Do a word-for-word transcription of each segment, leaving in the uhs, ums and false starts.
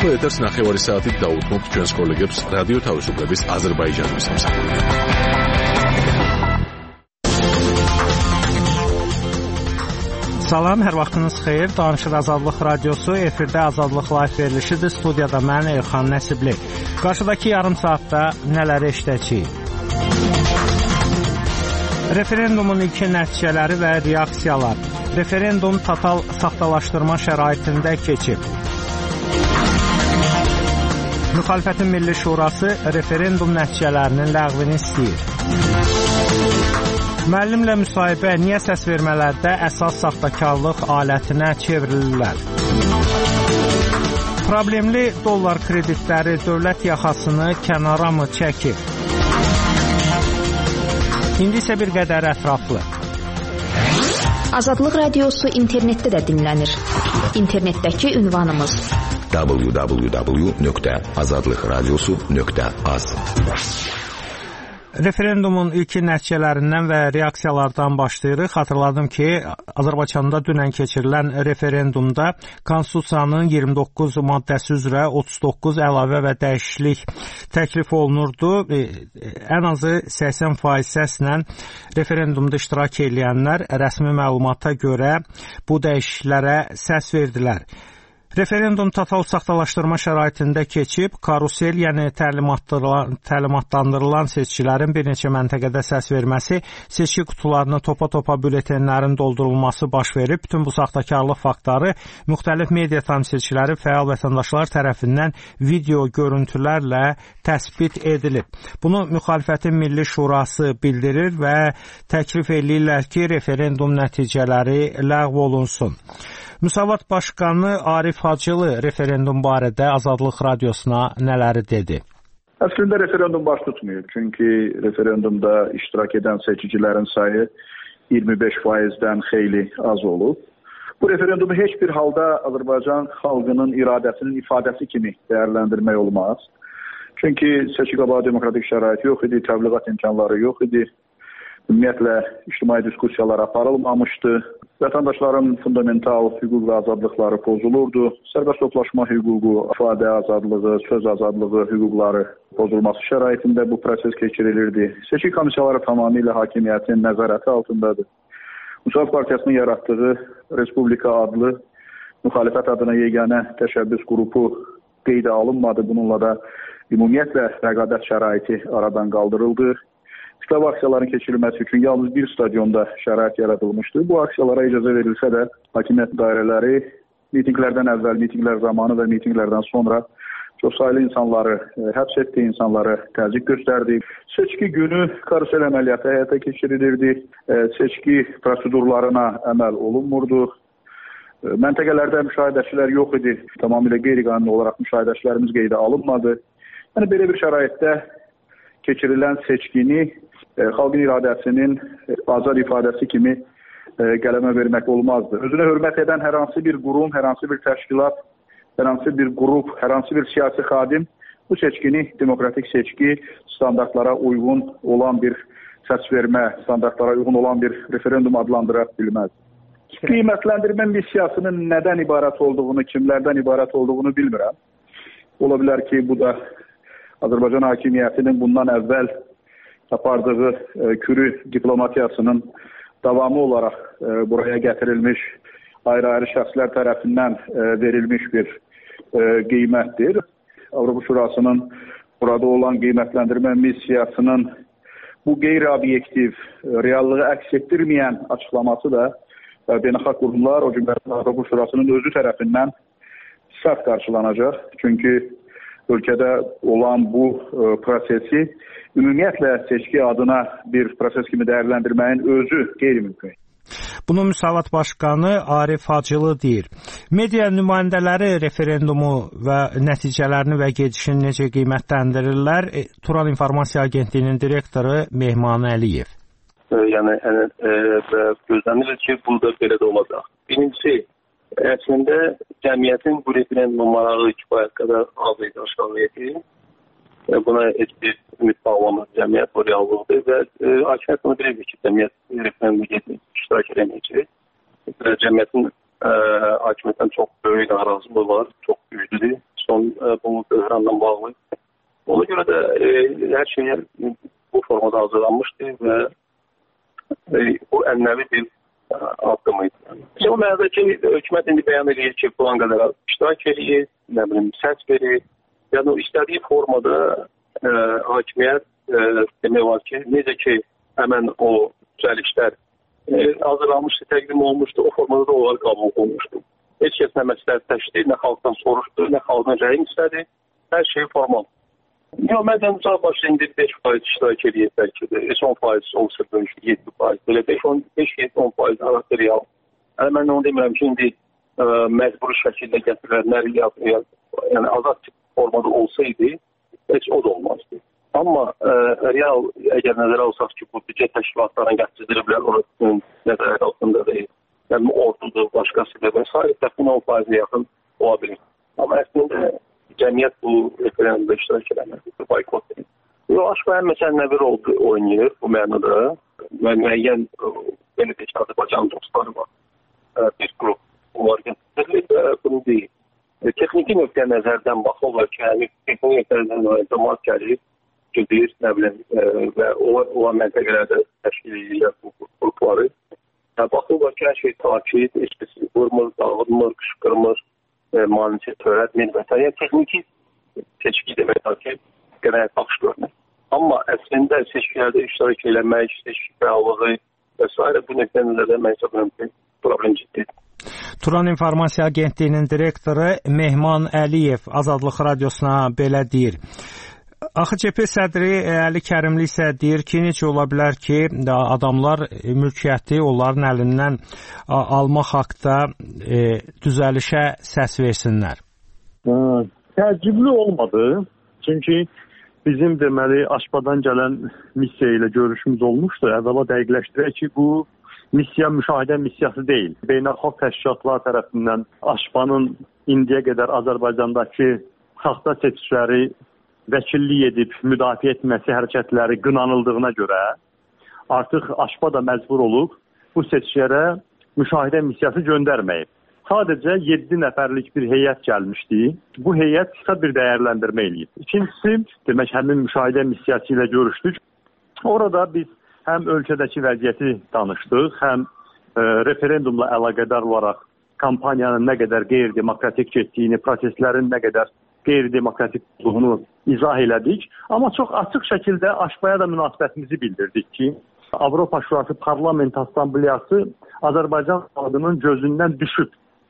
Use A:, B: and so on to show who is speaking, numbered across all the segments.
A: ახლა ეთერს ნახევარი საათით დაუთმობთ ჩვენს კოლეგებს რადიო თავისუფლების აზერბაიჯანის სამსახურიდან.
B: Salam, hər vaxtınız xeyir. Danışır Azadlıq Radiosu, efirdə Azadlıq Live verilişidir. Studiyada mən Elxan Nəsibli. Qarşıdakı yarım saatda nələri eşidəcəyik? Referendumun ilkin nəticələri və reaksiyalar. Referendum total saxtalaşdırma şəraitində keçib. Müxalifətin Milli Şurası referendum nəticələrinin ləğvini istəyir. Müəllimlə müsahibə niyə səs vermələrdə əsas saxtakarlıq alətinə çevrilirlər? Problemli dollar kreditləri dövlət yaxasını kənara mı çəkir? İndi isə bir qədər ətraflı.
C: Azadlıq Radiosu internetdə də dinlənir. İnternetdəki ünvanımız w w w nöqtə azadlıq radiosu nöqtə az.
B: Referendumun ilkin nəticələrindən və reaksiyalardan başlayırıq. Xatırladım ki, Azərbaycanda dünən keçirilən referendumda Konstitusiyanın iyirmi doqquz maddəsi üzrə otuz doqquz əlavə və dəyişiklik təklif olunurdu. Ən azı səksən faiz səslə referendumda iştirak edənlər rəsmi məlumata görə bu dəyişikliklərə səs verdilər. Referendum total saxtalaşdırma şəraitində keçib, karusel, yəni təlimatlandırılan seçkilərin bir neçə məntəqədə səs verməsi, seçki qutularını topa-topa bülletenlərin doldurulması baş verib. Bütün bu saxtakarlıq faktları müxtəlif media temsilçiləri, fəal vətəndaşlar tərəfindən video görüntülərlə təsbit edilib. Bunu müxalifətin Milli Şurası bildirir və təklif edirlər ki, referendum nəticələri ləğv olunsun. Müsavat Başqanı Arif Hacılı referendum barədə Azadlıq Radiosuna nələri dedi?
D: Əslində referendum baş tutmuyor. Çünki referendumda iştirak edən seçicilərin sayı iyirmi beş faizdən xeyli az olub. Bu referendumu heç bir halda Azərbaycan xalqının iradəsinin ifadəsi kimi dəyərləndirmək olmaz. Çünki seçki qabağı demokratik şərait yox idi, təbliğat imkanları yox idi. Ümumiyyətlə, ictimai diskussiyalar aparılmamışdı. Vətəndaşların fundamental hüquq və azadlıqları pozulurdu. Sərbəst toplaşma hüququ, ifadə azadlığı, söz azadlığı hüquqları pozulması şəraitində bu proses keçirilirdi. Seçki komissiyaları tamamilə hakimiyyətin nəzarəti altındadır. Müsavat Partiyasının yaratdığı Respublika adlı müxalifət adına yeganə təşəbbüs qrupu qeydə alınmadı. Bununla da ümumiyyətlə rəqabət şəraiti aradan qaldırıldı. Kütləvi aksiyaların keçirilməsi üçün yalnız bir stadionda şərait yaradılmışdı. Bu aksiyalara icazə verilsə də hakimiyyət dairələri mitinglərdən əvvəl, mitinglər zamanı və mitinglərdən sonra çoxsaylı insanları həbs etdi, insanları təzyiq göstərdi. Seçki günü karusel əməliyyatı həyata keçirilirdi. Seçki prosedurlarına əməl olunmurdu. Məntəqələrdə müşahidəçilər yox idi. Tamamilə qeyri-qanuni olaraq müşahidəçilərimiz qeydə alınmadı. Yəni belə bir şəraitdə keçirilən seçkini e, xalqın iradəsinin e, azad ifadəsi kimi e, qələmə vermək olmazdı. Özünə hörmət edən hər hansı bir qurum, hər hansı bir təşkilat, hər hansı bir qrup, hər hansı bir siyasi xadim bu seçkini demokratik seçki, standartlara uyğun olan bir səs vermə, standartlara uyğun olan bir referendum adlandıra bilməz. Qiymətləndirmə missiyasının nədən ibarət olduğunu, kimlərdən ibarət olduğunu bilmirəm. Ola bilər ki, bu da Azərbaycan hakimiyyətinin bundan əvvəl apardığı e, kürü diplomatiyasının davamı olaraq e, buraya gətirilmiş ayrı-ayrı şəxslər tərəfindən e, verilmiş bir e, qiymətdir. Avropa Şurasının burada olan qiymətləndirmə missiyasının bu qeyri-obyektiv, e, reallığı əks etdirməyən açıqlaması da e, beynəlxalq qurumlar, o cümlədən Avropa Şurasının özü tərəfindən sərt qarşılanacaq. Çünki ölkədə olan bu e, prosesi ümumiyyətlə seçki adına bir proses kimi dəyərləndirməyin özü qeyri-mümkün.
B: Bunu Müsavat Başqanı Arif Hacılı deyir. Media nümayəndələri referendumu və nəticələrini və gedişini necə qiymətləndirirlər? E, Turan İnformasiya Agentliyinin direktoru Mehman Əliyev.
E: E, yəni e, e, gözlənilir ki, burada belə də olacaq. Birincisi, əslində cəmiyyətin bu referendum marağı kifayət qədər az idi aşağılaydı. Buna heç bir ümid bağlamaz cəmiyyət, bu reallıqdır və hakimiyyət bunu bilirdi ki, cəmiyyət referendum iştirak edəməyəcək. Cəmiyyətin hakimiyyətdən çox böyük narazılığı var, çox güclüdür son e, bu böhranla bağlı. Ona görə də e, hər şey bu formada hazırlanmışdı və e, bu ənənəvi bir e, addımıydı. O mənada ki, hökumət indi bəyan edir ki, plan qədər iştirak edir, nə bilim, səs verir. Yəni o istədiyi formada e, hakimiyyət e, demək var ki, necə ki, həmən o düzəlişlər e, hazırlanmışdı, təqdim olmuşdu, o formada da onlar qəbul olunmuşdu. Heç kəs nə məsləhətləşdi, nə xalqdan soruşdu, nə xalqdan rəyin istədi, hər şey formal. Yox, məndən uzaq başda indi beş faiz iştirak edir bəlkə də, on faiz olsa bölüşür, yeddi faiz, belə beş yeddi on faiz arası real. Yəni mən onu demirəm ki, indi ə, məcburi şəkildə gətirirlər, yəni azad formada olsaydı, heç o da olmazdı. Amma ə, real, əgər nəzərə alsaq ki, bu büdcə təşkilatlarına gətirdilər, onun nəzərə altında deyil. Yəni ordudur, başqasıdır və s. Təxmin on faizə yaxın ola bilir. Amma əslində cəmiyyət bu referendumda iştirak eləməlidir, boykot edir. O, aşkı həm məsələnəvi rol oynayır bu mənada. Müəyyən, belə deyək, Azərbaycan dostları var. Bir qrup onlar gətirir, bunu deyil. Texniki nöqtə nəzərdən baxırlar ki, yəni texniki nöqtə nəzərdən cəmaat gəlir, gedir, nə bilim, və o məntəqələrdə təşkil edirlər bu qrupları. Baxırlar ki, hər şey takid, heç kəsi vurmur, dağılmır, qışqırmır, manicə törətmir və s. Yəni, texniki seçki demək ki, genel baxış görmək. Amma əslində seçkilərdə iştirak eləmək, seçki fəallığı və s. bu nöqtə nəzərdən mən hesab edirəm ki, problem ciddidir.
B: Turan İnformasiya Agentliyinin direktoru Mehman Əliyev Azadlıq Radiosuna belə deyir. Axı C P sədri Əli Kərimli isə deyir ki, necə ola bilər ki, adamlar mülkiyyəti onların əlindən almaq haqda e, düzəlişə səs versinlər.
F: Təəccüblü olmadı. Çünki bizim deməli Aşpadan gələn missiya ilə görüşümüz olmuşdu. Əvvəla dəqiqləşdirək ki, bu missiya müşahidə missiyası deyil. Beynəlxalq təşkilatlar tərəfindən Aşpanın indiyə qədər Azərbaycandakı saxta seçkiləri vəkillik edib müdafiə etməsi hərəkətləri qınanıldığına görə artıq Aşpa da məcbur olub bu seçkilərə müşahidə missiyası göndərməyib. Sadəcə yeddi nəfərlik bir heyət gəlmişdi. Bu heyət qısa bir dəyərləndirmə eləyib. İkincisi, demək, həmin müşahidə missiyası ilə görüşdük. Orada biz həm ölkədəki vəziyyəti danışdıq, həm e, referendumla əlaqədar olaraq kampaniyanın nə qədər qeyri-demokratik getdiyini, proseslərin nə qədər qeyri-demokratik olduğunu izah elədik. Amma çox açıq şəkildə Aşpaya da münasibətimizi bildirdik ki, Avropa Şurası Parlament Assambleyası Azərbaycan xalqının gözündən düşüb.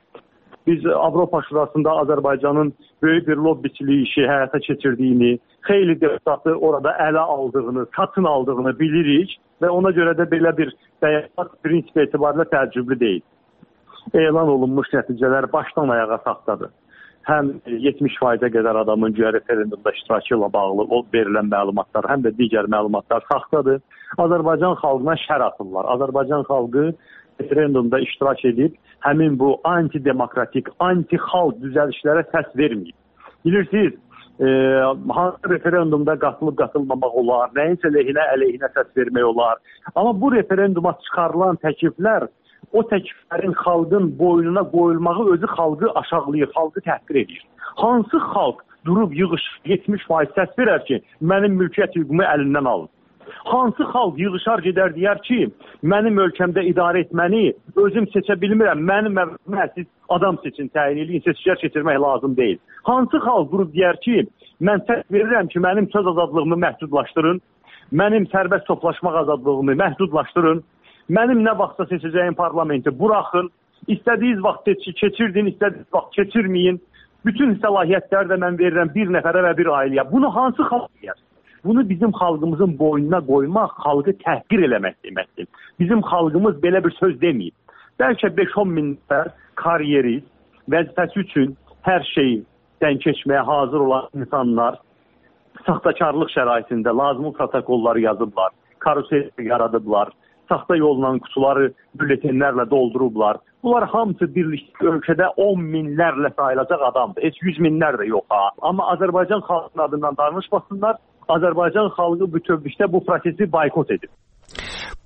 F: Biz Avropa Şurasında Azərbaycanın böyük bir lobbiçilik işi həyata keçirdiyini, xeyli deputatı orada ələ aldığını, satın aldığını bilirik və ona görə də belə bir bəyanat prinsip etibarilə təəccüblü deyil. Elan olunmuş nəticələr başdan ayağa saxtadır. Həm yetmiş faizə qədər adamın güya referendumda iştirakı ilə bağlı o verilən məlumatlar, həm də digər məlumatlar saxtadır. Azərbaycan xalqına şər atırlar. Azərbaycan xalqı referendumda iştirak edib, həmin bu antidemokratik, anti-xalq düzəlişlərə səs verməyib. Bilirsiniz, e, hansı referendumda qatılıb qatılmamaq olar, nəyinsə lehinə, əleyhinə səs vermək olar. Amma bu referenduma çıxarılan təkliflər o təkliflərin xalqın boynuna qoyulmağı özü xalqı aşağılayır, xalqı təhqir edir. Hansı xalq durub yığış yetmiş faiz səs verər ki, mənim mülkiyyət hüququmu əlindən alın? Hansı xalq yığışar gedər deyər ki, mənim ölkəmdə idarə etməni özüm seçə bilmirəm, mənim əvvəlimə siz adam seçin, təyin edin, seçkilər keçirmək lazım deyil. Hansı xalq durub deyər ki, mən səs verirəm ki, mənim söz azadlığımı məhdudlaşdırın, mənim sərbəst toplaşmaq azadlığımı məhdudlaşdırın, mənim nə vaxtsa seçəcəyim parlamenti buraxın, istədiyiniz vaxt keçirdin, istədiyiniz vaxt keçirməyin, bütün səlahiyyətləri də mən verirəm bir nəfərə və bir ailəyə. Bunu hansı xalq deyər? Bunu bizim xalqımızın boynuna qoymaq, xalqı təhqir eləmək deməkdir. Bizim xalqımız belə bir söz deməyib. Bəlkə beş on min nəfər kariyerist, vəzifəsi üçün hər şeydən keçməyə hazır olan insanlar saxtakarlıq şəraitində lazımlı protokolları yazıblar, karusel yaradıblar, saxta yolla qutuları bülletenlərlə doldurublar. Bunlar hamısı birlikdə ölkədə on minlərlə sayılacaq adamdır. Heç yüz minlər də yox ha. Amma Azərbaycan xalqının adından danışmasınlar. Azərbaycan xalqı bütövlükdə bu prosesi boykot edib.
B: Bu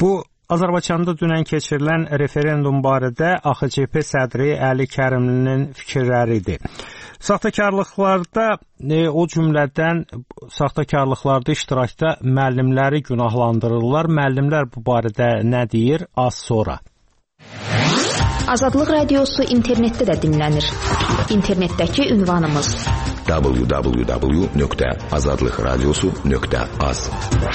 B: Azərbaycanda dünən keçirilən referendum barədə A X C P sədri Əli Kərimlinin fikirləridir. Saxtakarlıqlarda, e, o cümlədən saxtakarlıqlarda iştirakda müəllimləri günahlandırırlar. Müəllimlər bu barədə nə deyir? Az sonra.
C: Azadlıq Radiosu internetdə də dinlənir. İnternetdəki ünvanımız w w w nöqtə azadlıq radiosu nöqtə az.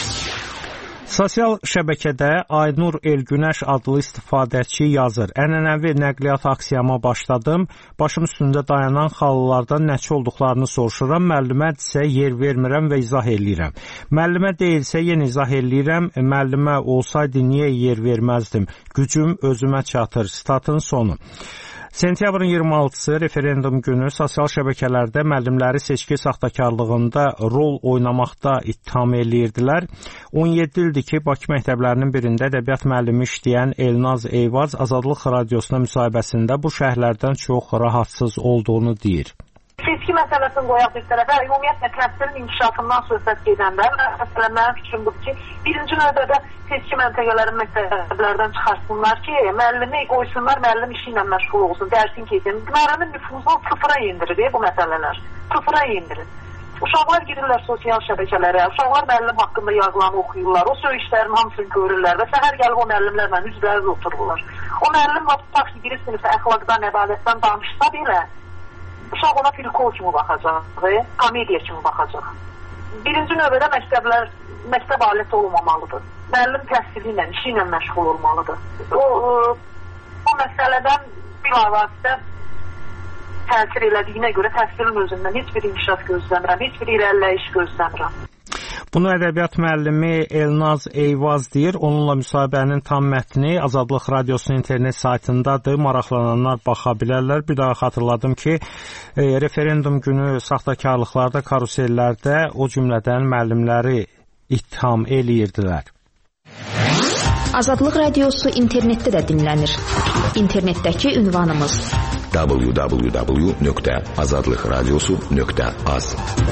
B: Sosial şəbəkədə Aynur Elgünəş adlı istifadəçi yazır. Ənənəvi nəqliyyat aksiyama başladım. Başım üstündə dayanan xalılardan nəçi olduqlarını soruşuram. Müəllimə yer vermirəm və izah eləyirəm. Müəllimə deyilsə yenə izah eləyirəm. Müəllimə olsaydı niyə yer verməzdim? Gücüm özümə çatır. Statın sonu. Sentyabrın iyirmi altısı referendum günü sosial şəbəkələrdə müəllimləri seçki saxtakarlığında rol oynamaqda ittiham eləyirdilər. on yeddi ildir ki, Bakı məktəblərinin birində ədəbiyyat müəllimi işləyən Elnaz Eyvaz Azadlıq Radiosuna müsahibəsində bu şəhərlərdən çox rahatsız olduğunu deyir.
G: Seçki məsələsini qoyaq bir tərəfə, ümumiyyətlə təhsilin inkişafından söhbət gedəndə, məsələn, mənim fikrim budur ki, birinci növbədə seçki məntəqələrin məktəblərdən çıxarsınlar ki, müəllimi qoysunlar, müəllim işi ilə məşğul olsun, dərsin keçsin. Müəllimin nüfuzunu sıfıra indirir bu məsələlər, sıfıra indirir. Uşaqlar girirlər sosial şəbəkələrə, uşaqlar müəllim haqqında yazılanı oxuyurlar, o söyüşlərin hamısını görürlər və səhər gəlib o müəllimlərlə üzlərlə otururlar. O müəllim tutaq ki, girir sinifə əxlaqdan, ədalətdən danışsa belə, uşaq ona filkol kimi baxacaq, komediya kimi baxacaq. Birinci növbədə məktəblər, məktəb aləti olmamalıdır. Müəllim təhsili ilə, işi ilə məşğul olmalıdır. O, o məsələdən bir avazda təsir elədiyinə görə təhsilin özündən heç bir inkişaf gözləmirəm, heç bir irəliləyiş gözləmirəm.
B: Bunu ədəbiyyat müəllimi Elnaz Eyvaz deyir. Onunla müsahibənin tam mətni Azadlıq Radiosunun internet saytındadır. Maraqlananlar baxa bilərlər. Bir daha xatırladım ki, e, referendum günü saxtakarlıqlarda, karusellərdə o cümlədən müəllimləri ittiham eləyirdilər.
C: Azadlıq Radiosu internetdə də dinlənir. İnternetdəki ünvanımız
A: w w w nöqtə azadlıq radiosu nöqtə az.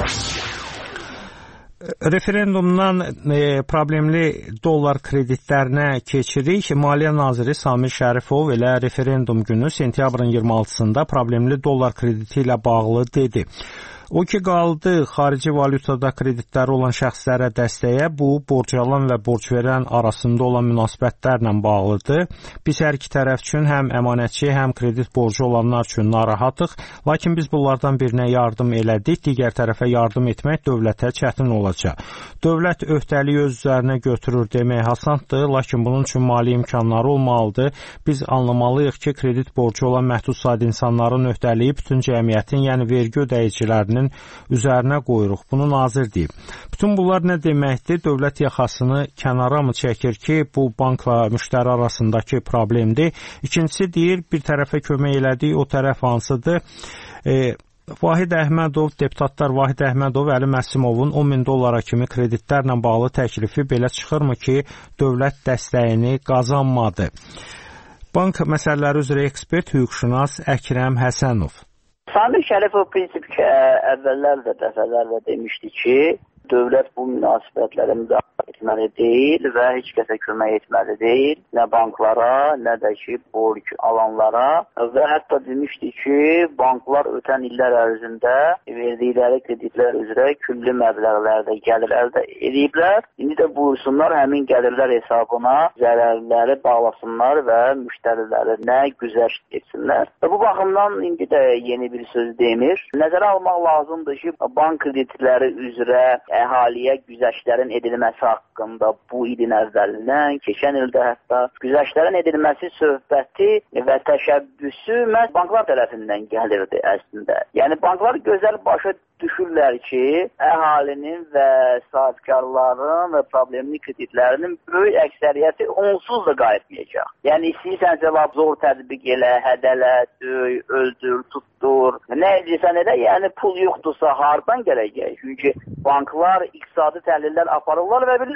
B: Referendumdan e, problemli dollar kreditlərinə keçirik. Maliyyə naziri Samir Şərifov elə referendum günü sentyabrın iyirmi altısında problemli dollar krediti ilə bağlı dedi. O ki qaldı xarici valyutada kreditləri olan şəxslərə dəstəyə, bu borc alan və borc verən arasında olan münasibətlərlə bağlıdır. Biz hər iki tərəf üçün həm əmanətçi, həm kredit borcu olanlar üçün narahatıq. Lakin biz bunlardan birinə yardım elədik, digər tərəfə yardım etmək dövlətə çətin olacaq. Dövlət öhdəliyi öz üzərinə götürür demək asandır, lakin bunun üçün mali imkanları olmalıdır. Biz anlamalıyıq ki, kredit borcu olan məhdud sayda insanların öhdəliyi bütün cəmiyyətin, yəni vergi ödəyicilərinin üzərinə qoyuruq. Bunu nazir deyib. Bütün bunlar nə deməkdir? Dövlət yaxasını kənara mı çəkir ki, bu bankla müştəri arasındakı problemdir? İkincisi deyir, bir tərəfə kömək elədik, o tərəf hansıdır? E, Vahid Əhmədov, deputatlar Vahid Əhmədov, Əli Məsimovun on min dollara kimi kreditlərlə bağlı təklifi belə çıxırmı ki, dövlət dəstəyini qazanmadı? Bank məsələləri üzrə ekspert, hüquqşünas Əkrəm Həsənov.
H: Samir Şərifov prinsip ki, əvvəllər də dəfələrlə demişdi ki, dövlət bu münasibətlərə müdaxilə etməli deyil və heç kəsə kömək etməli deyil. Nə banklara, nə də ki, borc alanlara və hətta demişdi ki, banklar ötən illər ərzində verdikləri kreditlər üzrə külli məbləğlərdə gəlir əldə ediblər. İndi də buyursunlar həmin gəlirlər hesabına zərərləri bağlasınlar və müştərilərinə güzəşt etsinlər. Və bu baxımdan indi də yeni bir söz demir. Nəzərə almaq lazımdır ki, bank kreditləri üzrə əhaliyə güzəştlərin edilməsi haqqında bu ilin əvvəlindən, keçən ildə hətta güzəştlərin edilməsi söhbəti və təşəbbüsü məhz banklar tərəfindən gəlirdi əslində. Yəni banklar gözəl başa düşürlər ki, əhalinin və sahibkarların və problemli kreditlərinin böyük əksəriyyəti onsuz da qayıtmayacaq. Yəni istəyirsən cavab zor tətbiq elə, hədələ, döy, öldür, tutdur. Nə edirsən elə, yəni pul yoxdursa hardan gələcək? Çünki banklar iqtisadi təhlillər aparırlar və bilirlər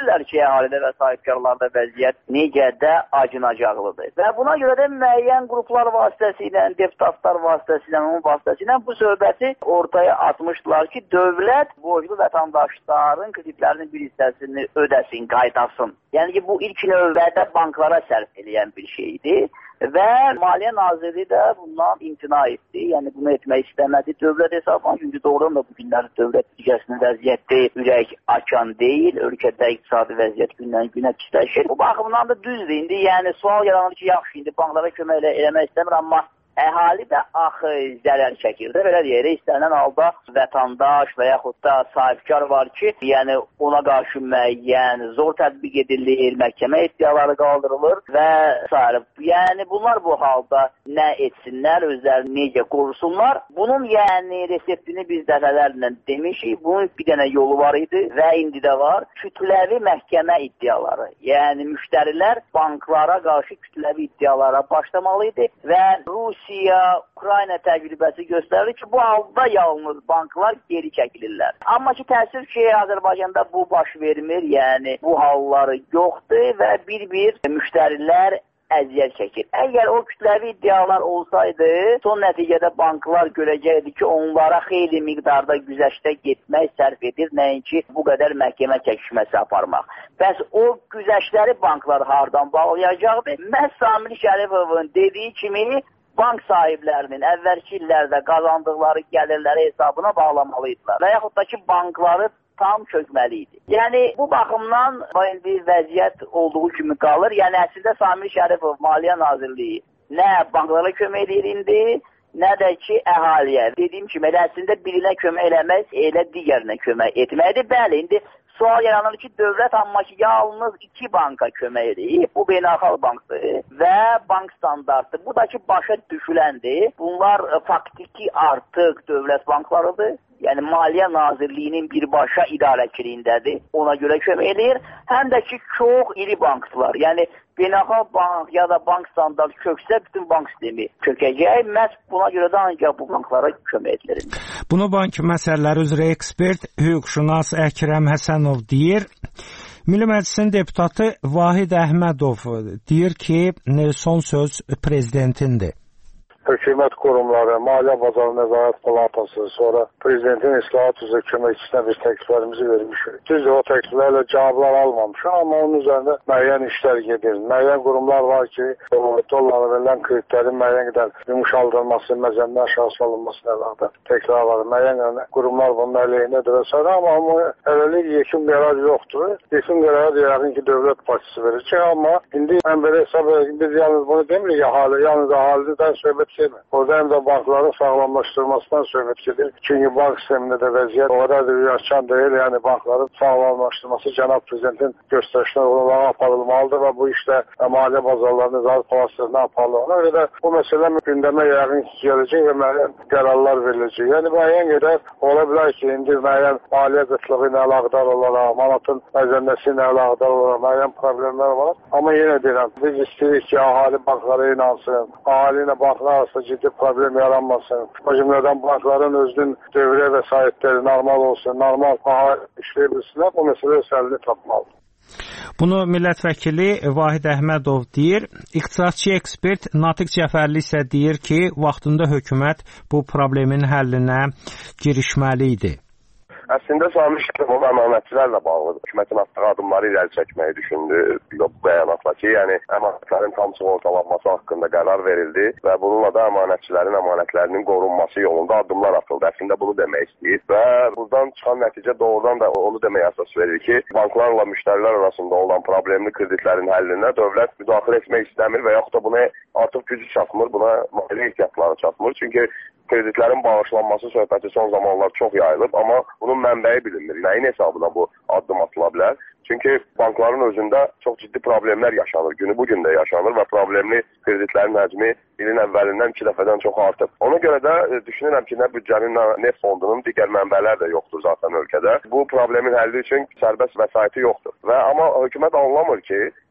H: bilirlər ki, əhalidə və sahibkarlarda vəziyyət necə də acınacaqlıdır. Və buna görə də müəyyən qruplar vasitəsilə, deputatlar vasitəsilə, onun vasitəsilə bu söhbəti ortaya atmışdılar ki, dövlət borclu vətəndaşların kreditlərinin bir hissəsini ödəsin, qaydasın. Yəni ki, bu ilk növbədə banklara sərf edən bir şeydir. Və Maliyyə Nazirliyi də bundan imtina etdi. Yəni bunu etmək istəmədi dövlət hesabına. Çünki doğrudan da bu günlər dövlət büdcəsinin vəziyyəti ürək açan deyil. Ölkədə iqtisadi vəziyyət gündən günə pisləşir. Bu baxımdan da düzdür. İndi yəni sual yaranır ki, yaxşı indi banklara kömək elə, eləmək istəmir, amma əhali də axı zərər çəkir də, belə deyək, istənilən halda vətəndaş və yaxud da sahibkar var ki, yəni ona qarşı müəyyən zor tətbiq edilir, məhkəmə iddiaları qaldırılır və s. Yəni bunlar bu halda nə etsinlər, özlərini necə qorusunlar? Bunun yəni reseptini biz dəfələrlə demişik, bunun bir dənə yolu var idi və indi də var. Kütləvi məhkəmə iddiaları, yəni müştərilər banklara qarşı kütləvi iddialara başlamalı idi və Rusiya Rusiya-Ukrayna təcrübəsi göstərir ki, bu halda yalnız banklar geri çəkilirlər. Amma ki, təəssüf ki, Azərbaycanda bu baş vermir, yəni bu halları yoxdur və bir-bir müştərilər əziyyət çəkir. Əgər o kütləvi iddialar olsaydı, son nəticədə banklar görəcəkdi ki, onlara xeyli miqdarda güzəştə getmək sərf edir, nəinki bu qədər məhkəmə çəkişməsi aparmaq. Bəs o güzəştləri banklar hardan bağlayacaqdı? Məhz Samir Şərifovun dediyi kimi, bank sahiblərinin əvvəlki illərdə qazandıqları gəlirləri hesabına bağlamalıydılar və yaxud da ki, bankları tam çökməli idi. Yəni, bu baxımdan indi vəziyyət olduğu kimi qalır. Yəni, əslində Samir Şərifov, Maliyyə Nazirliyi nə banklara kömək edir indi, nə də ki, əhaliyə. Dediyim kimi, elə əslində birinə kömək eləmək, elə digərinə kömək etməkdir. Bəli, indi sual yaranır ki, dövlət amma ki, yalnız iki banka kömək edir. Bu beynəlxalq bankdır və bank standartdır. Bu da ki, başa düşüləndir. Bunlar faktiki artıq dövlət banklarıdır. Yəni, Maliyyə Nazirliyinin birbaşa idarəçiliyindədir. Ona görə kömək edir. Həm də ki, çox iri banklar. Yəni, beynəlxalq bank ya da bank standartı köksə, bütün bank sistemi kökəcək. Məhz buna görə də ancaq bu banklara kömək edilir.
B: Bunu bank məsələləri üzrə ekspert, hüquqşünas Əkrəm Həsənov deyir. Milli Məclisin deputatı Vahid Əhmədov deyir ki, son söz prezidentindir.
I: Hökumət qurumları, Maliyyə Bazarı Nəzarət Palatası, sonra Prezidentin İslahat üzrə köməkçisinə biz təkliflərimizi vermişik. Düzdür, o təkliflərlə cavablar almamışıq, amma onun üzərində müəyyən işlər gedir. Müəyyən qurumlar var ki, o dollara verilən kreditlərin müəyyən qədər yumuşaldılması, məzəndən aşağı salınması əlaqədə təkrar var. Müəyyən qurumlar bunun əleyhinədir və s. Amma hələlik yekun qərar yoxdur. Yekun qərar yəqin ki, dövlət partisi verir ki, amma indi mən belə hesab edirəm, biz yalnız bunu demirik, ahali, yalnız ahalidən söhbət orada həm də bankların sağlamlaşdırmasından söhbət gedir. Çünki bank sistemində də vəziyyət o qədər də ürəkçan deyil. Yəni bankların sağlamlaşdırması cənab prezidentin göstərişinə olarak aparılmalıdır və bu işdə Maliyyə Bazarları Nəzarət Palatasına aparılır. Ona görə də bu məsələ gündəmə yəqin gələcək və müəyyən qərarlar veriləcək. Yəni müəyyən qədər ola bilər ki, indi müəyyən maliyyə qıtlığı ilə əlaqədar olaraq, manatın məzənnəsi ilə əlaqədar olaraq müəyyən problemlər var. Amma yenə deyirəm, biz istəyirik ki, ahali banklara inansın, ahali ilə banklar ciddi problem yaranmasın. O cümlədən bankların özünün dövrə vəsaitləri normal olsun, normal işləyə bilsinlər, bu məsələ səlini tapmalıdır.
B: Bunu millət vəkili Vahid Əhmədov deyir. İqtisadçı ekspert Natiq Cəfərli isə deyir ki, vaxtında hökumət bu problemin həllinə girişməli idi.
J: Əslində Samir Şərifov əmanətçilərlə bağlıdır. Hökumətin atdığı adımları irəli çəkməyi düşündü bu bəyanatla ki, yəni əmanətlərin tam sığortalanması haqqında qərar verildi və bununla da əmanətçilərin əmanətlərinin qorunması yolunda addımlar atıldı. Əslində bunu demək istəyir və buradan çıxan nəticə doğrudan da onu deməyə əsas verir ki, banklarla müştərilər arasında olan problemli kreditlərin həllinə dövlət müdaxilə etmək istəmir və yaxud da buna artıq gücü çatmır, buna maliyyə ehtiyatları çatmır. Çünki kreditlərin bağışlanması söhbəti son zamanlar çox yayılıb, amma bunun mənbəyi bilinmir. Nəyin hesabına bu addım atıla bilər? Çünki bankların özündə çox ciddi problemlər yaşanır. Günü bugün də yaşanır və problemli kreditlərin həcmi ilin əvvəlindən iki dəfədən çox artıb. Ona görə də e, düşünürəm ki, nə büdcənin, nə neft fondunun digər mənbələr də yoxdur zaten ölkədə. Bu problemin həlli üçün sərbəst vəsaiti yoxdur. Və amma hökumət anlamır ki,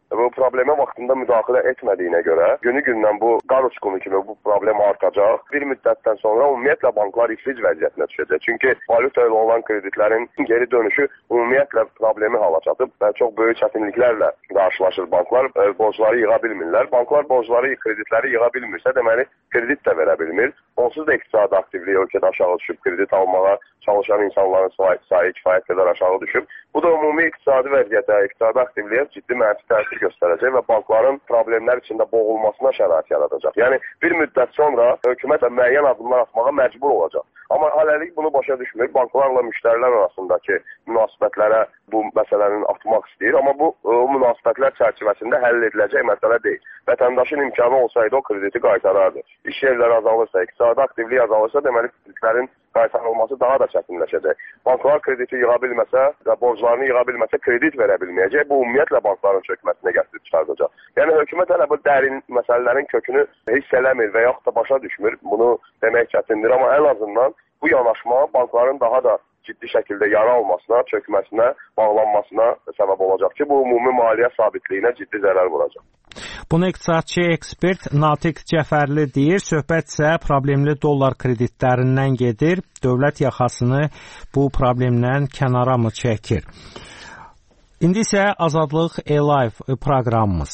J: bu problemə vaxtında müdaxilə etmədiyinə görə günü-gündən bu qar uçqunu kimi bu problem artacaq. Bir müddətdən sonra ümumiyyətlə banklar iflic vəziyyətinə düşəcək. Çünki valyuta ilə olan kreditlərin geri dönüşü ümumiyyətlə problemi hala çatıb və çox böyük çətinliklərlə qarşılaşır banklar. Borcları yığa bilmirlər. Banklar borcları, kreditləri yığa bilmirsə, deməli kredit də verə bilmir. Onsuz da iqtisadi aktivliyi ölkədə aşağı düşüb, kredit almağa çalışan insanların sayı kifayət qədər aşağı düşüb. Bu da ümumi iqtisadi vəziyyətə, iqtisadi aktivliyə ciddi mənfi təsir göstərəcək və bankların problemlər içində boğulmasına şərait yaradacaq. Yəni bir müddət sonra hökumət müəyyən addımlar atmağa məcbur olacaq. Amma hələlik bunu başa düşmür. Banklarla müştərilər arasındakı münasibətlərə bu məsələnin atmaq istəyir. Amma bu o münasibətlər çərçivəsində həll ediləcək məsələ deyil. Vətəndaşın imkanı olsaydı o krediti qaytarardı. İş yerləri azalırsa, iqtisadi aktivlik azalırsa, deməli kreditlərin qaytarılması daha da çətinləşəcək. Banklar krediti yığa bilməsə və borclarını yığa bilməsə kredit verə bilməyəcək. Bu ümumiyyətlə bankların çökməsinə gətirib çıxardacaq. Yəni hökumət hələ bu dərin məsələlərin kökünü hiss eləmir və yaxud da başa düşmür. Bunu demək çətindir, amma ən azından bu yanaşma bankların daha da ciddi şəkildə yara almasına, çökməsinə, bağlanmasına səbəb olacaq ki, bu ümumi maliyyə sabitliyinə ciddi zərər vuracaq.
B: Bunu iqtisadçı ekspert Natiq Cəfərli deyir. Söhbət isə problemli dollar kreditlərindən gedir. Dövlət yaxasını bu problemdən kənara mı çəkir? İndi isə Azadlıq e-Live proqramımız.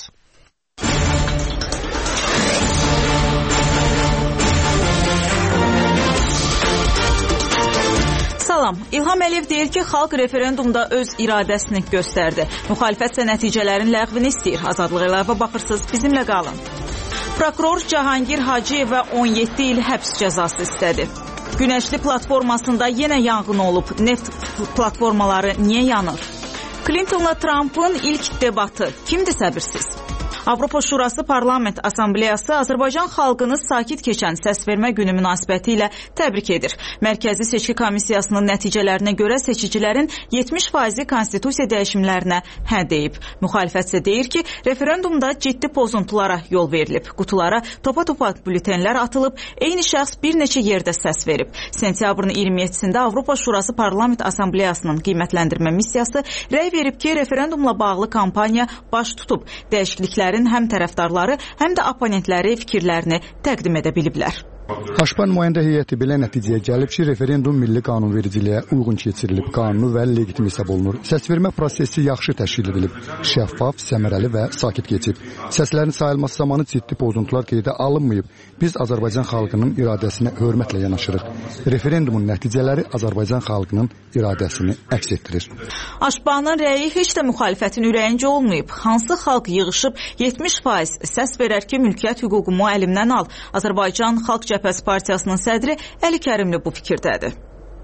K: Salam. İlham Əliyev deyir ki, xalq referendumda öz iradəsini göstərdi. Müxalifət isə nəticələrin ləğvini istəyir. Azadlıq e-Live-a baxırsınız, bizimlə qalın. Prokuror Cahangir Hacıyevə on yeddi il həbs cəzası istədi. Günəşli platformasında yenə yanğın olub. Neft platformaları niyə yanır? Clintonla Trump'ın ilk debatı. Kimdir səbirsiz? Avropa Şurası Parlament Assambleyası Azərbaycan xalqını sakit keçən səsvermə günü münasibəti ilə təbrik edir. Mərkəzi Seçki Komissiyasının nəticələrinə görə seçicilərin yetmiş faizi konstitusiya dəyişimlərinə hə deyib. Müxalifət isə deyir ki, referendumda ciddi pozuntulara yol verilib. Qutulara topa-topa bültenlər atılıb, eyni şəxs bir neçə yerdə səs verib. Sentyabrın iyirmi yeddisində Avropa Şurası Parlament Assambleyasının qiymətləndirmə missiyası rəy verib ki, referendumla bağlı kampaniya baş tutub. Dəyişikliklər həm tərəfdarları, həm də oponentləri fikirlərini təqdim edə biliblər.
L: Aşpan nümayəndə heyəti belə nəticəyə gəlib ki, referendum milli qanunvericiliyə uyğun keçirilib, qanunu və legitim hesab olunur. Səsvermə prosesi yaxşı təşkil edilib, şəffaf, səmərəli və sakit keçib. Səslərin sayılması zamanı ciddi pozuntular qeydə alınmayıb. Biz Azərbaycan xalqının iradəsinə hörmətlə yanaşırıq. Referendumun nəticələri Azərbaycan xalqının iradəsini əks etdirir.
K: Aşpanın rəyi heç də müxalifətin ürəyincə olmayıb. Hansı xalq yığışıb yetmiş faiz səs verər ki, mülkiyyət hüququmu əlimdən al. Azərbaycan Xalq Cəbhəsi Partiyasının sədri Əli Kərimli bu fikirdədir.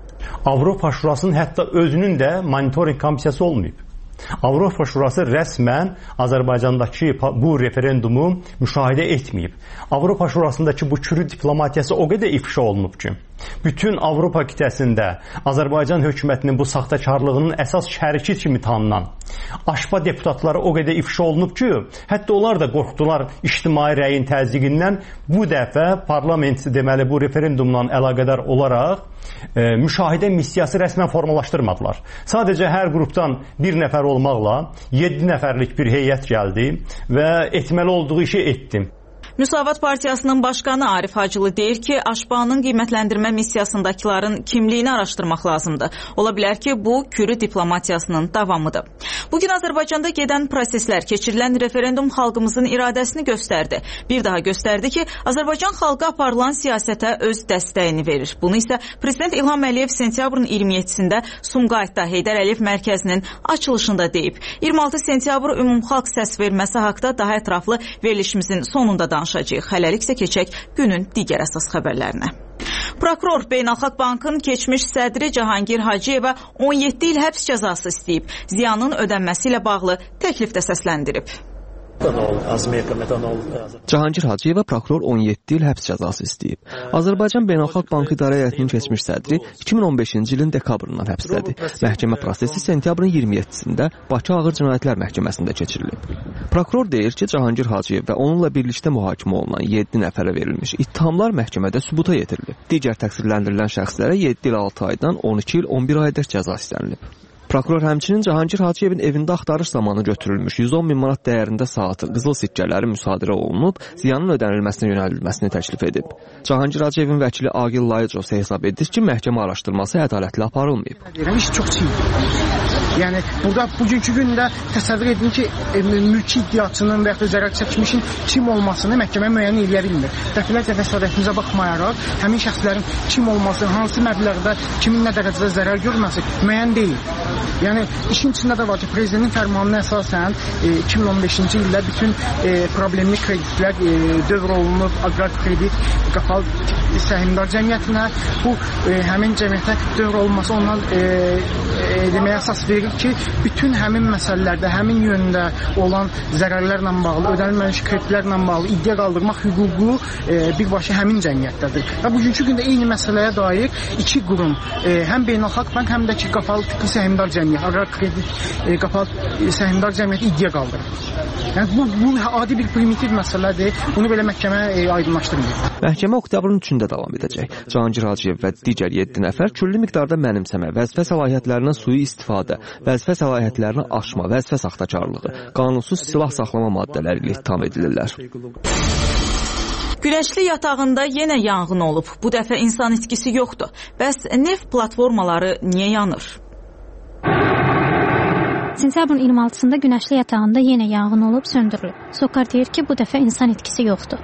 M: Avropa Şurasının hətta özünün də monitoring komissiyası olmayıb. Avropa Şurası rəsmən Azərbaycandakı bu referendumu müşahidə etməyib. Avropa Şurasındakı bu kürü diplomatiyası o qədər ifşa olunub ki, bütün Avropa qitəsində Azərbaycan hökumətinin bu saxtakarlığının əsas şəriki kimi tanınan Aşpa deputatları o qədər ifşa olunub ki, hətta onlar da qorxdular ictimai rəyin təzyiqindən. Bu dəfə parlament deməli bu referendumla əlaqədar olaraq e, müşahidə missiyası rəsmən formalaşdırmadılar. Sadəcə hər qrupdan bir nəfər olmaqla yeddi nəfərlik bir heyət gəldi və etməli olduğu işi etdi.
K: Müsavat Partiyasının başqanı Arif Hacılı deyir ki, Aşpanın qiymətləndirmə missiyasındakıların kimliyini araşdırmaq lazımdır. Ola bilər ki, bu kürü diplomatiyasının davamıdır. Bugün Azərbaycanda gedən proseslər, keçirilən referendum xalqımızın iradəsini göstərdi. Bir daha göstərdi ki, Azərbaycan xalqı aparılan siyasətə öz dəstəyini verir. Bunu isə Prezident İlham Əliyev sentyabrın iyirmi yeddisində Sumqayıtda Heydər Əliyev mərkəzinin açılışında deyib. iyirmi altı sentyabr ümumxalq səsverməsi haqda daha ətraflı verilişimizin sonunda danışacağıq. Hələlik isə keçək günün digər əsas xəbərlərinə. Prokuror Beynəlxalq Bankın keçmiş sədri Cahangir Hacıyevə on yeddi il həbs cəzası istəyib. Ziyanın ödənməsi ilə bağlı təklif də səsləndirib.
N: Cahangir Hacıyevə prokuror on yeddi il həbs cəzası istəyib. Azərbaycan Beynəlxalq Bankı İdarə Heyətinin keçmiş sədri iki min on beşinci ilin dekabrından həbsdədir. Məhkəmə prosesi sentyabrın iyirmi yeddisində Bakı Ağır Cinayətlər Məhkəməsində keçirilib. Prokuror deyir ki, Cahangir Hacıyev və onunla birlikdə mühakimə olunan yeddi nəfərə verilmiş ittihamlar məhkəmədə sübuta yetirilib. Digər təqsirləndirilən şəxslərə yeddi il altı aydan on iki il on bir aydək cəza istənilib. Prokuror həmçinin Cahangir Hacıyevin evində axtarış zamanı götürülmüş yüz on min manat dəyərində saatı, qızıl sikkələri müsadirə olunub, ziyanın ödənilməsinə yönəldilməsini təklif edib. Cahangir Hacıyevin vəkili Agil Layıcov hesab edir ki, məhkəmə araşdırması ədalətli aparılmayıb.
O: İş çox çiğdir. Yəni burada bugünkü gündə təsəvvür edin ki, e, mülki iddiaçının və ya da zərər çəkmişin kim olmasını məhkəmə müəyyən edə bilmir. Dəfələrlə vəsatətimizə baxmayaraq, həmin şəxslərin kim olması, hansı məbləğdə, kimin nə dərəcədə zərər görməsi müəyyən deyil. Yəni işin içində də var ki, prezidentin fərmanına əsasən e, iki min on beşinci ildə bütün e, problemli kreditlər e, dövr olunub, aqrar kredit qapalı səhmdar cəmiyyətinə, bu e, həmin cəmiyyətə dövr olunması ondan e, e, deməyə əsas verir ki, bütün həmin məsələlərdə, həmin yöndə olan zərərlərlə bağlı, ödənilməmiş kreditlərlə bağlı iddia qaldırmaq hüququ e, birbaşa həmin cəmiyyətdədir. Və bugünkü gündə eyni məsələyə dair iki qurum, e, həm Beynəlxalq Bank, həm də ki, qapalı tipli səhmdar cəmiyyət, aqrar kredit e, qapalı səhmdar cəmiyyəti iddia qaldırır. Yəni bu, bu adi bir primitiv məsələdir. Bunu belə məhkəmə e, aydınlaşdırmır.
N: Məhkəmə oktyabrın üçündə davam edəcək. Cahangir Hacıyev və digər yeddi nəfər küllü miqdarda mənimsəmə, vəzifə səlahiyyətlərindən sui istifadə, vəzifə səlahiyyətlərini aşma, vəzifə saxtakarlığı, qanunsuz silah saxlama maddələri ilə ittiham edilirlər.
K: Güləşli yatağında yenə yanğın olub. Bu dəfə insan itkisi yoxdur. Bəs neft platformaları niyə yanır?
P: Sentyabrın iyirmi altısında Günəşli yatağında yenə yanğın olub, söndürülüb. Sokar deyir ki, bu dəfə insan itkisi yoxdur.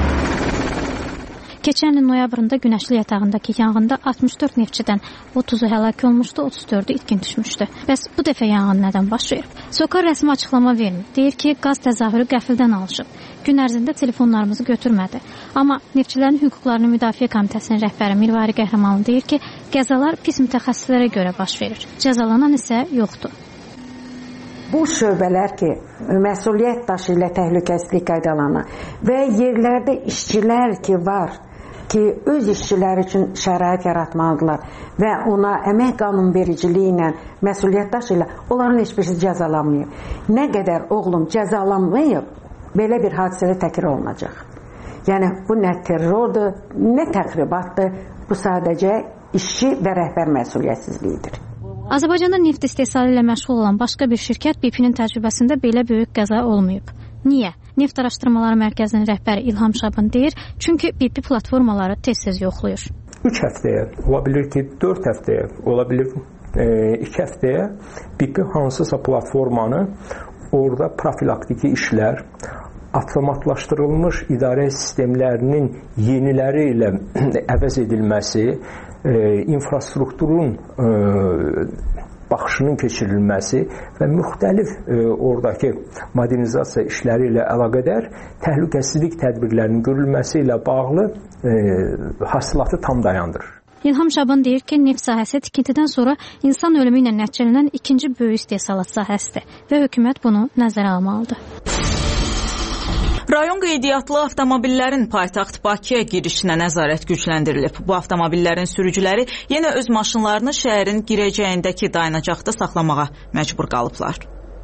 P: Keçən ilin noyabrında Günəşli yatağındakı yanğında altmış dörd neftçidən otuzu həlak olmuşdu, otuz dördü itkin düşmüşdü. Bəs bu dəfə yanğın nədən baş verib? Sokar rəsmi açıqlama vermir. Deyir ki, qaz təzahürü qəfildən alışıb. Gün ərzində telefonlarımızı götürmədi. Amma Neftçilərin Hüquqlarını Müdafiə Komitəsinin rəhbəri Mirvari Qəhrəmanlı deyir ki, qəzalar pis mütəxəssislərə görə baş verir. Cəzalanan isə yoxdur.
Q: Bu şöbələr ki, məsuliyyət daşı ilə təhlükəsizlik qaydalarına və yerlərdə işçilər ki var, ki öz işçiləri üçün şərait yaratmalıdırlar və ona əmək qanunvericiliyi ilə, məsuliyyət daşı ilə onların heç birisi cəzalanmayıb. Nə qədər oğlum cəzalanmayıb, belə bir hadisədə təkrar olunacaq. Yəni bu nə terrordur, nə təxribatdır, bu sadəcə işçi və rəhbər məsuliyyətsizliyidir.
P: Azərbaycanda neft istehsalı ilə məşğul olan başqa bir şirkət B P-nin təcrübəsində belə böyük qəza olmayıb. Niyə? Neft Araşdırmaları Mərkəzinin rəhbəri İlham Şaban deyir, çünki B P platformaları tez-tez yoxlayır.
R: üç həftəyə, ola bilir ki, dörd həftəyə, ola bilir iki həftəyə B P hansısa platformanı orada profilaktiki işlər, avtomatlaşdırılmış idarə sistemlərinin yeniləri ilə əvəz edilməsi, e, infrastrukturun e, baxışının keçirilməsi və müxtəlif e, oradakı modernizasiya işləri ilə əlaqədar təhlükəsizlik tədbirlərinin görülməsi ilə bağlı e, hasilatı tam dayandırır.
P: İlham Şaban deyir ki, neft sahəsi tikintidən sonra insan ölümü ilə nəticələnən ikinci böyük istehsalat sahəsidir və hökumət bunu nəzərə almalıdır.
K: Rayon qeydiyyatlı avtomobillərin paytaxt Bakıya girişinə nəzarət gücləndirilib. Bu avtomobillərin sürücüləri yenə öz maşınlarını şəhərin girəcəyindəki dayanacaqda saxlamağa məcbur qalıblar.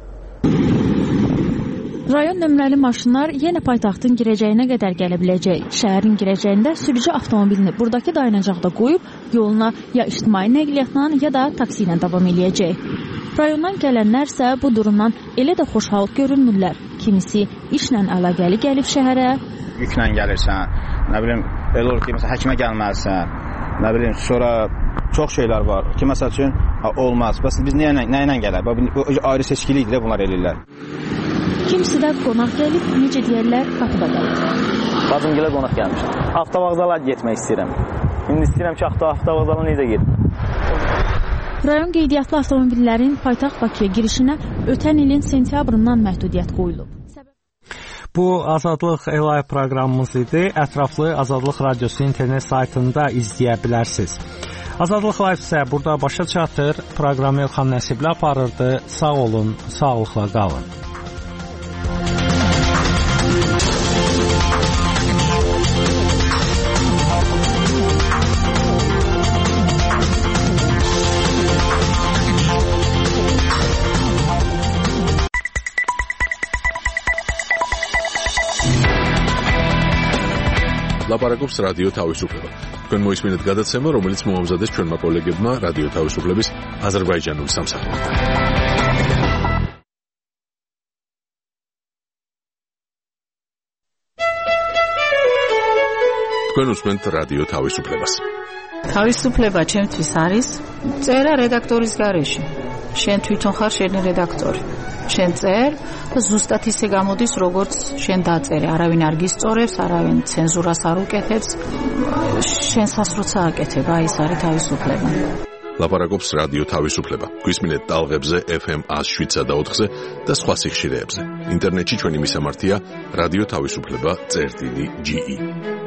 S: Rayon nömrəli maşınlar yenə paytaxtın girəcəyinə qədər gələ biləcək. Şəhərin girəcəyində sürücü avtomobilini buradakı dayanacaqda qoyub yoluna ya ictimai nəqliyyatla ya da taksi ilə davam eləyəcək. Rayondan gələnlər isə bu durumdan elə də xoşhal görünmürlər. Kimisi işlə əlaqəli gəlib şəhərə.
T: Yüklə gəlirsən, nə bilim, elə olur ki, məsələn, həkimə gəlməlisən, nə bilim, sonra çox şeylər var ki, məsəl üçün, olmaz. Bəs biz nə ilə gələr? Bu ayrı seçkilikdir, bunlar eləyirlər.
S: Kimisi də qonaq gəlib, necə deyərlər, qapıda qalır.
U: Bacım gələ qonaq gəlmişəm. Avtovağzala getmək istəyirəm. İndi istəyirəm ki, avtovağzala necə gedim?
S: Rayon qeydiyyatlı avtomobillərin paytaxt Bakıya girişinə ötən ilin sentyabrından məhdudiyyət qoyulub.
B: Bu Azadlıq Elay proqramımız idi. Ətraflı Azadlıq Radiosu internet saytında izləyə bilərsiniz. Azadlıq Live isə burada başa çatır. Proqramı Elxan Nəsiblə aparırdı. Sağ olun, sağlıqla qalın.
A: ლაპარაკობს რადიო თავისუფლება. თქვენ მოისმინეთ გადაცემა, რომელიც მოამზადეს ჩვენმა კოლეგებმა რადიო თავისუფლების აზერბაიჯანული სამსახურიდან. თქვენ უსმენთ რადიო თავისუფლებას.
D: თავისუფლება ჩემთვის არის წერა რედაქტორის გარეშე. შენ თვითონ ხარ შენი რედაქტორი. შენ წერ და ზუსტად ისე გამოდის, როგორც შენ დაწერე. არავინ არ გისწორებს, არავინ ცენზურას არ უკეთებს. შენსაც როცა აკეთებ, აი ეს არის თავისუფლება.
A: ლაპარაკობს რადიო თავისუფლება. გვისმინეთ ტალღებზე ეფ ემ ას შვიდსა და ოთხზე და სხვა სიხშირეებზე. ინტერნეტში ჩვენი მისამართია რადიო თავისუფლება წერტილი ჯი ი.